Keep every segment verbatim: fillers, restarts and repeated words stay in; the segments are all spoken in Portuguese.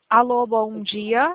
Alô, bom dia.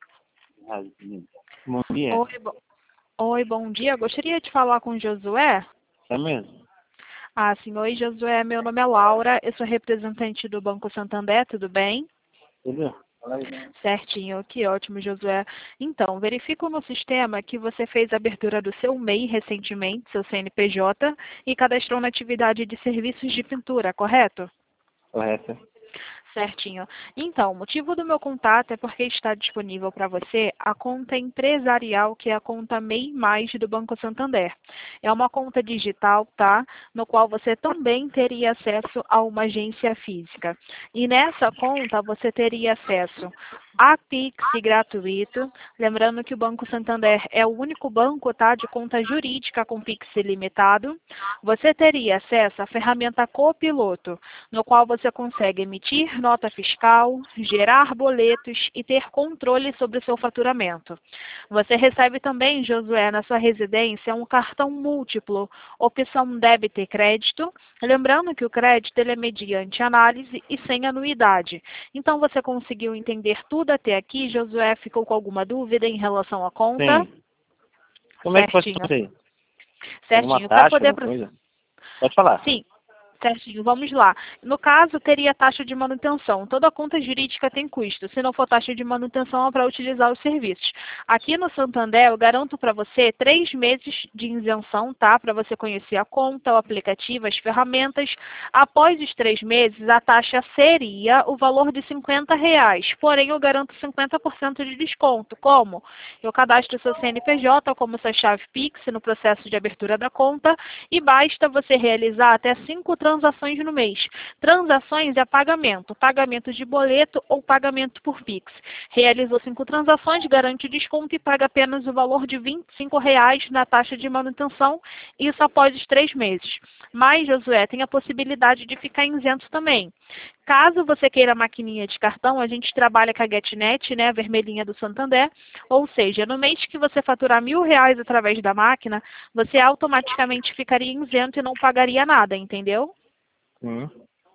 Bom dia. Oi, bo... Oi, bom dia. Gostaria de falar com o Josué. É mesmo? Ah, sim. Oi, Josué. Meu nome é Laura. Eu sou representante do Banco Santander. Tudo bem? Tudo? Fala aí, né? Certinho. Que ótimo, Josué. Então, verifico no sistema que você fez a abertura do seu M E I recentemente, seu C N P J, e cadastrou na atividade de serviços de pintura, correto? Correto. Certinho. Então, o motivo do meu contato é porque está disponível para você a conta empresarial, que é a conta M E I Mais do Banco Santander. É uma conta digital, tá? No qual você também teria acesso a uma agência física. E nessa conta você teria acesso a Pix gratuito. Lembrando que o Banco Santander é o único banco, tá, de conta jurídica com Pix ilimitado. Você teria acesso à ferramenta Copiloto, no qual você consegue emitir nota fiscal, gerar boletos e ter controle sobre o seu faturamento. Você recebe também, Josué, na sua residência, um cartão múltiplo, opção débito e crédito. Lembrando que o crédito ele é mediante análise e sem anuidade. Então, você conseguiu entender tudo até aqui? Josué, ficou com alguma dúvida em relação à conta? Sim. Como é que pode Certinho. fazer? Alguma Certinho. Para taxa, poder... alguma coisa? Pode falar. Sim. Certinho, vamos lá. No caso, teria taxa de manutenção. Toda conta jurídica tem custo. Se não for taxa de manutenção, é para utilizar os serviços. Aqui no Santander, eu garanto para você três meses de isenção, tá? Para você conhecer a conta, o aplicativo, as ferramentas. Após os três meses, a taxa seria o valor de cinquenta reais. Porém, eu garanto cinquenta por cento de desconto. Como? Eu cadastro seu C N P J como sua chave Pix no processo de abertura da conta e basta você realizar até cinco transações no mês. Transações é pagamento, pagamento de boleto ou pagamento por Pix. Realizou cinco transações, garante desconto e paga apenas o valor de vinte e cinco reais na taxa de manutenção, isso após os três meses. Mas, Josué, tem a possibilidade de ficar isento também. Caso você queira maquininha de cartão, a gente trabalha com a GetNet, né, a vermelhinha do Santander, ou seja, no mês que você faturar mil reais através da máquina, você automaticamente ficaria isento e não pagaria nada, entendeu? Sim.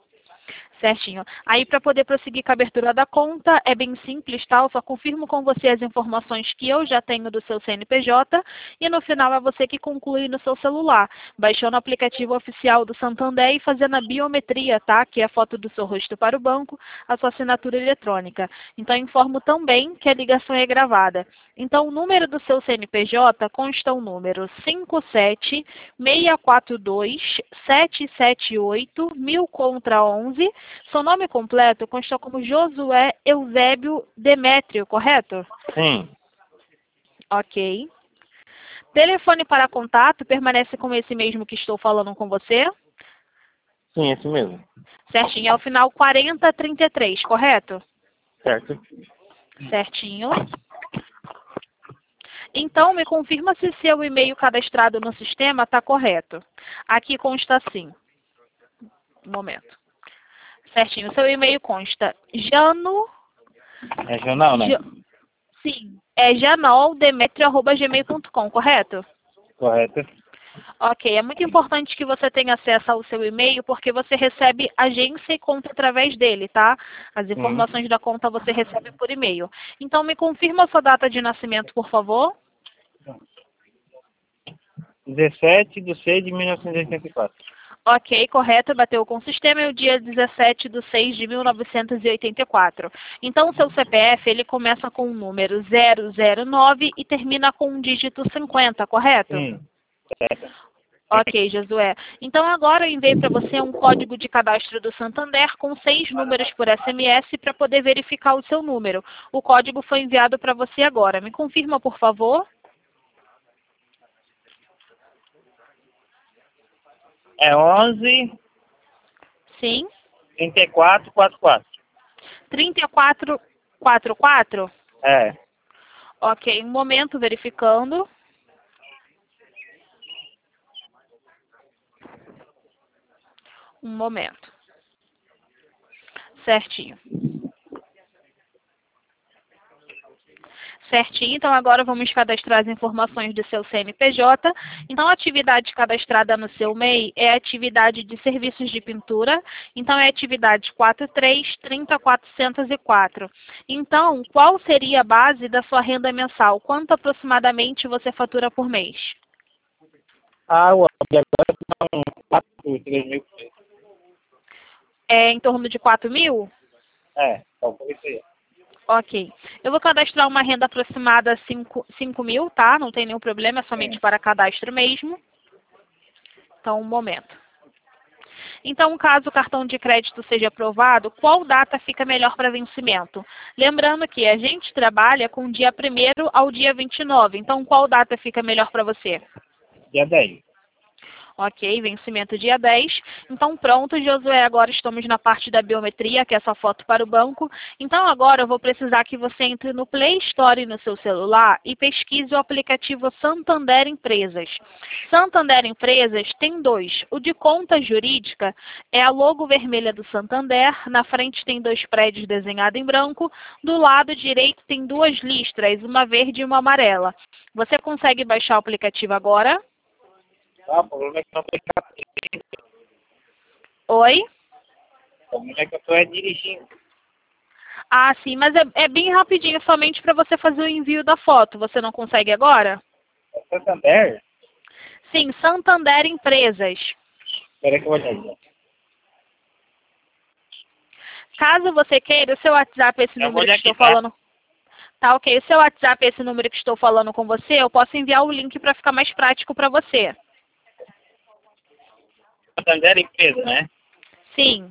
Certinho. Aí, para poder prosseguir com a abertura da conta, é bem simples, tá? Eu só confirmo com você as informações que eu já tenho do seu C N P J e no final é você que conclui no seu celular, baixando o aplicativo oficial do Santander e fazendo a biometria, tá? Que é a foto do seu rosto para o banco, a sua assinatura eletrônica. Então, informo também que a ligação é gravada. Então, o número do seu C N P J consta o número cinco sete seis quatro dois sete sete oito mil contra onze. Seu nome completo consta como Josué Eusébio Demétrio, correto? Sim. Ok. Telefone para contato permanece com esse mesmo que estou falando com você? Sim, esse mesmo. Certinho. É o final quarenta trinta e três, correto? Certo. Certinho. Então, me confirma se seu e-mail cadastrado no sistema está correto. Aqui consta assim. Um momento. Certinho. Seu e-mail consta Jano... Regional, né? Ja- Sim. É janoldemetrio arroba gmail ponto com, correto? Correto. Ok. É muito importante que você tenha acesso ao seu e-mail, porque você recebe agência e conta através dele, tá? As Sim. informações da conta você recebe por e-mail. Então, me confirma a sua data de nascimento, por favor. dezessete de seis de mil novecentos e oitenta e quatro. Ok, correto, bateu com o sistema, é o dia dezessete de seis de mil novecentos e oitenta e quatro. Então, o seu C P F, ele começa com o número zero zero nove e termina com um dígito cinquenta, correto? Sim. Certo. Ok, Josué. Então, agora eu enviei para você um código de cadastro do Santander com seis números por S M S para poder verificar o seu número. O código foi enviado para você agora. Me confirma, por favor. É onze, Sim. trinta e quatro, quarenta e quatro. trinta e quatro quarenta e quatro? É. Ok, um momento verificando. Um momento. Certinho. Certinho, então agora vamos cadastrar as informações do seu C N P J. Então a atividade cadastrada no seu M E I é a atividade de serviços de pintura, então é a atividade quatro três trinta quatrocentos e quatro. Então, qual seria a base da sua renda mensal? Quanto aproximadamente você fatura por mês? Ah, o agora são quatro, três mil. É em torno de quatro mil? É, só por isso aí. Ok. Eu vou cadastrar uma renda aproximada cinco mil, tá? Não tem nenhum problema, é somente Sim. para cadastro mesmo. Então, um momento. Então, caso o cartão de crédito seja aprovado, qual data fica melhor para vencimento? Lembrando que a gente trabalha com dia primeiro ao dia vinte e nove. Então, qual data fica melhor para você? Dia dez. Ok, vencimento dia dez. Então pronto, Josué, agora estamos na parte da biometria, que é essa foto para o banco. Então agora eu vou precisar que você entre no Play Store no seu celular e pesquise o aplicativo Santander Empresas. Santander Empresas tem dois. O de conta jurídica é a logo vermelha do Santander, na frente tem dois prédios desenhados em branco, do lado direito tem duas listras, uma verde e uma amarela. Você consegue baixar o aplicativo agora? Ah, o problema é que não tem carro. Oi? O problema é que eu estou dirigindo. Ah, sim, mas é, é bem rapidinho, somente para você fazer o envio da foto. Você não consegue agora? É Santander? Sim, Santander Empresas. Espera que eu vou olhar. Caso você queira, o seu WhatsApp é esse Eu vou número que olhar estou aqui, tá? falando. Tá, ok. O seu WhatsApp é esse número que estou falando com você. Eu posso enviar o link para ficar mais prático para você. Santander empresa, né? Sim.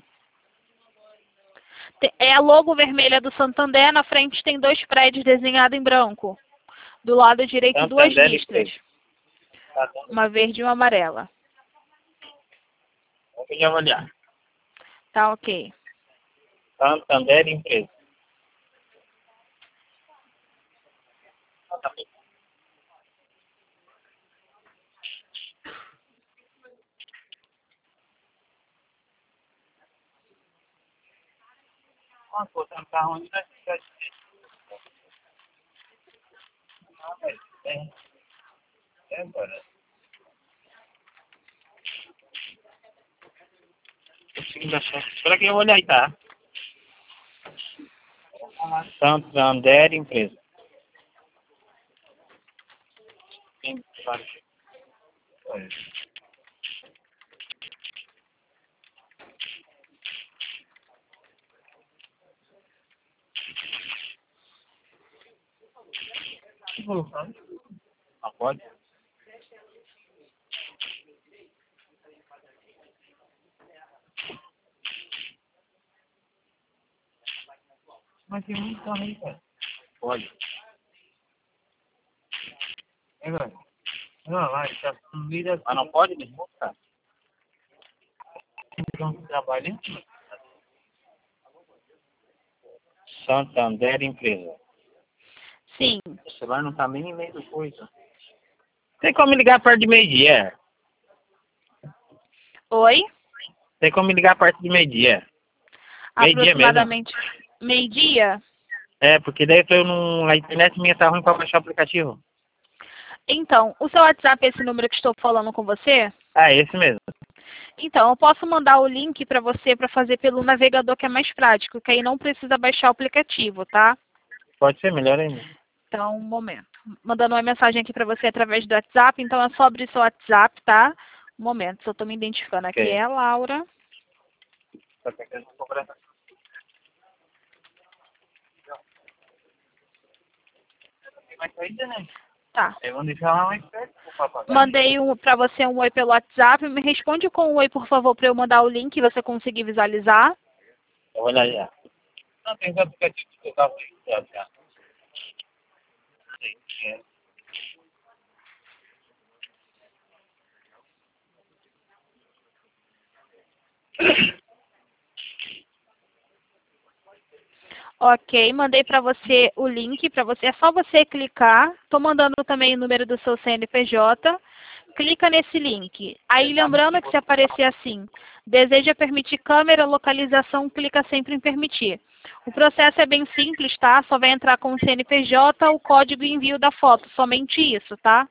Te- É a logo vermelha do Santander. Na frente tem dois prédios desenhados em branco. Do lado direito, duas Santander listras. empresa. Tá, tá. Uma verde e uma amarela. Eu já vou olhar. Tá, ok. Santander empresa. Ah, tá bem. Ah, pô, tem um carro onde vai ficar. Não, velho. É. É agora. Segunda chance. Espera que eu vou olhar aí, tá? Santander empresa. Tem vários. Olha. Não pode? Mas tem muito carro aí, cara. Pode. É, cara. Olha lá, ele tá no meio da... Mas não pode mesmo, cara? Então, trabalha. Santander empresa. Sim. O celular não tá nem no meio do coisa. Tem como me ligar perto de meio-dia? Oi? Tem como me ligar perto de meio-dia? Meio-dia mesmo. Aproximadamente meio-dia? É, porque daí eu não... a internet minha tá ruim pra baixar o aplicativo. Então, o seu WhatsApp é esse número que estou falando com você? Ah, é esse mesmo. Então, eu posso mandar o link para você para fazer pelo navegador, que é mais prático, que aí não precisa baixar o aplicativo, tá? Pode ser melhor ainda. Então, um momento. Mandando uma mensagem aqui para você através do WhatsApp, então é só abrir seu WhatsApp, tá? Um momento, se eu estou me identificando aqui, Ok. é a Laura. Tá pegando cobrança. Mas ainda, né? Tá. Eu vou deixar lá mais perto pro papagaio. Mandei um, para você um oi pelo WhatsApp. Me responde com um oi, por favor, para eu mandar o link e você conseguir visualizar. Eu vou olhar já. Não, tem os aplicativos que eu tava registrado já. É. Ok, mandei para você o link para você. É só você clicar. Estou mandando também o número do seu C N P J. clica nesse link. Aí lembrando que se aparecer assim, deseja permitir câmera, localização, clica sempre em permitir. O processo é bem simples, tá? Só vai entrar com o C N P J, o código e envio da foto, somente isso, tá?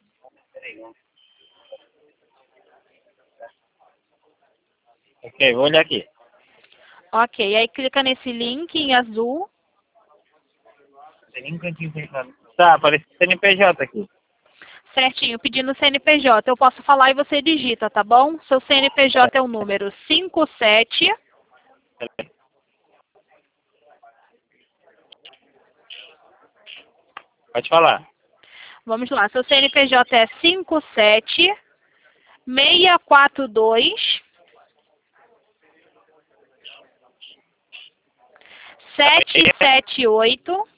Ok, vou olhar aqui. Ok, aí clica nesse link em azul. Tem nem um cantinho fechado. Tá, apareceu C N P J aqui. Certinho, pedindo C N P J. Eu posso falar e você digita, tá bom? Seu C N P J é o número cinco sete... Pode falar. Vamos lá, seu C N P J é cinco sete seis quatro dois sete sete oito.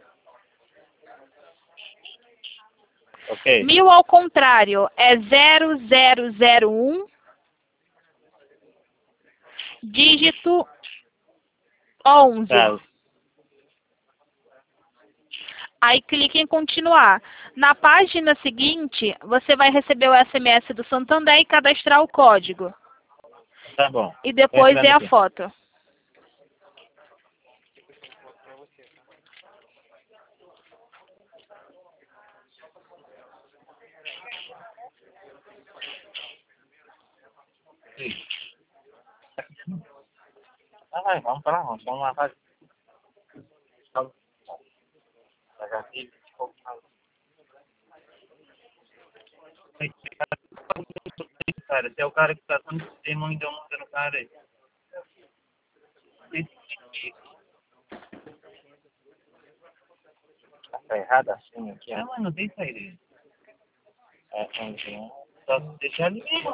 Ok. Mil ao contrário é zero zero zero um, dígito onze. Tá. Aí clique em continuar. Na página seguinte, você vai receber o S M S do Santander e cadastrar o código. Tá bom. E Tô depois entrando é a aqui. foto. Ah, vai, vamos pra lá, vamos vamos lá. Vai. Cara, esse é o cara que tá dando testemunho de uma no cara aí. Tá errado assim aqui, ó. Não, mas não tem saída. É, é, só deixar ali mesmo.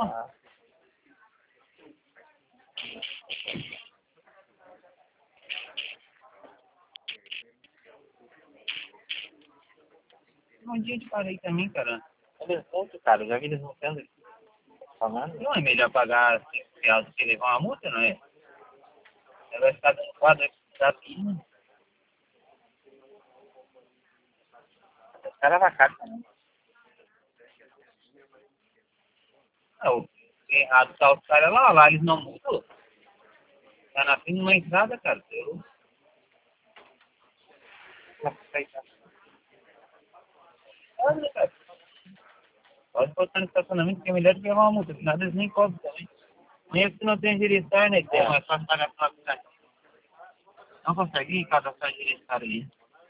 Um dia de parei também, cara. Eles voltam, cara, já vi eles voltando aqui. Falando. Não é melhor pagar cinco reais do que levar uma multa, não é? Ela vai ficar com quadro da pina. Os caras vacaram também. Não, o errado tá os caras lá, lá eles não mudam. Tá na fim de uma entrada, cara. Eu... Olha, cara. Pode botar no estacionamento que é melhor do que levar uma multa. Afinal, eles nem cobram também. Nem que não tem direção, né? Que é mais fácil pagar pela cidade. Não consegue cadastrar direito, cara, aí.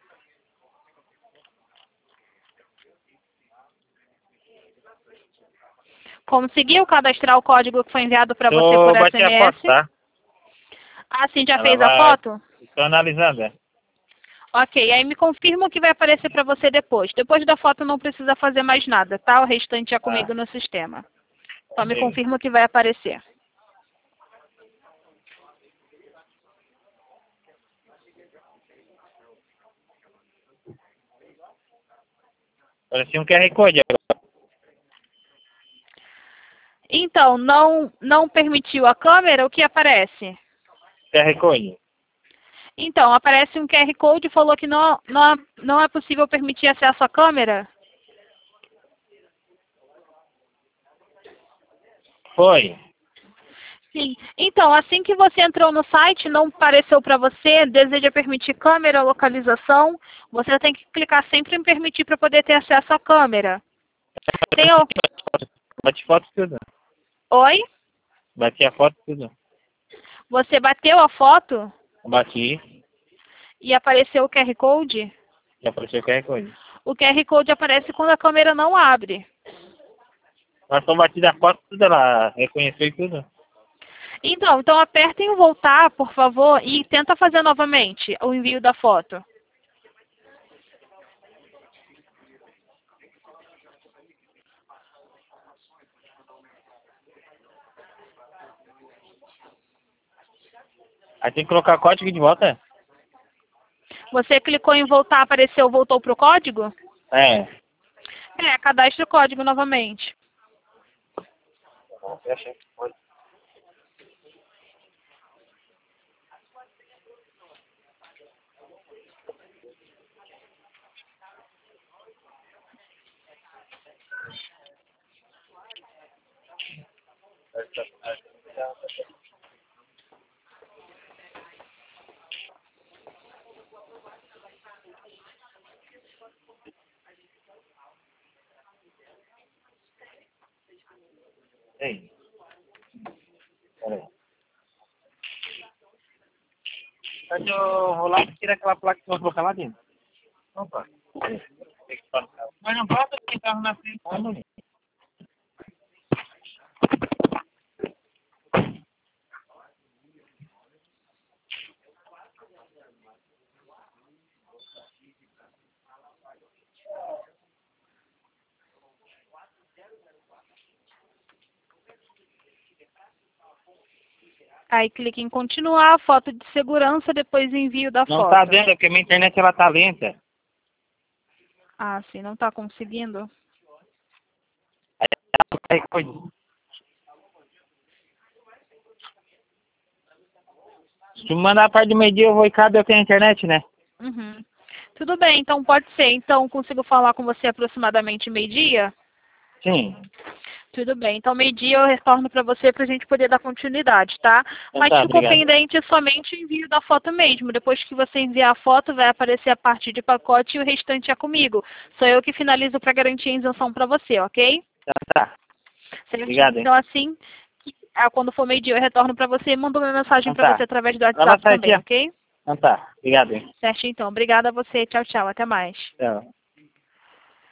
Conseguiu cadastrar o código que foi enviado para você Tô por bati a S M S? foto, tá? Ah, sim, já Ela fez a vai... foto? Estou analisando, é. Ok, aí me confirma o que vai aparecer para você depois. Depois da foto não precisa fazer mais nada, tá? O restante é Ah, comigo no sistema. Só me beleza. confirma o que vai aparecer. Parecia um Q R Code agora. Então, não, não permitiu a câmera, o que aparece? Q R Code. Então, aparece um Q R Code e falou que não, não, não é possível permitir acesso à câmera. Foi. Sim. Então, assim que você entrou no site, não apareceu para você, deseja permitir câmera, localização, você tem que clicar sempre em permitir para poder ter acesso à câmera. Tem o... Bati foto tudo. Oi? Bati a foto tudo. Você bateu a foto Bati e apareceu o Q R Code? e apareceu o Q R Code. O Q R Code aparece quando a câmera não abre. Mas só bati da foto tudo, ela reconheceu e tudo. Então, então apertem o voltar, por favor, e tenta fazer novamente o envio da foto. Aí tem que colocar código de volta? Você clicou em voltar, apareceu, voltou para o código? É. É, cadastre o código novamente. Eu achei que foi. Ei. Peraí. Deixa eu vou lá e tirar aquela placa que eu vou colocar lá dentro. Opa. Mas não passa tem carro na frente. Ah, não. Aí clique em continuar, foto de segurança, depois envio da Não foto. tá dando, porque minha internet ela tá lenta. Ah, sim, não está conseguindo? Aí, coisa. Se tu mandar a parte do meio-dia, eu vou e cadê eu tenho internet, né? Uhum. Tudo bem, então pode ser. Então, consigo falar com você aproximadamente meio-dia? Sim. Tudo bem. Então, meio-dia eu retorno para você para a gente poder dar continuidade, tá? Mas Tá, ficou obrigado. pendente somente o envio da foto mesmo. Depois que você enviar a foto, vai aparecer a parte de pacote e o restante é comigo. Sou eu que finalizo para garantir a isenção para você, ok? Tá, tá. Certo? Obrigado, hein? Então, assim, que- ah, quando for meio-dia eu retorno para você e mando uma mensagem Então para tá. você através do Ela WhatsApp sai também, aqui, ó. ok? Então tá. Obrigado, hein? Certo, então. Obrigada a você. Tchau, tchau. Até mais. Tchau.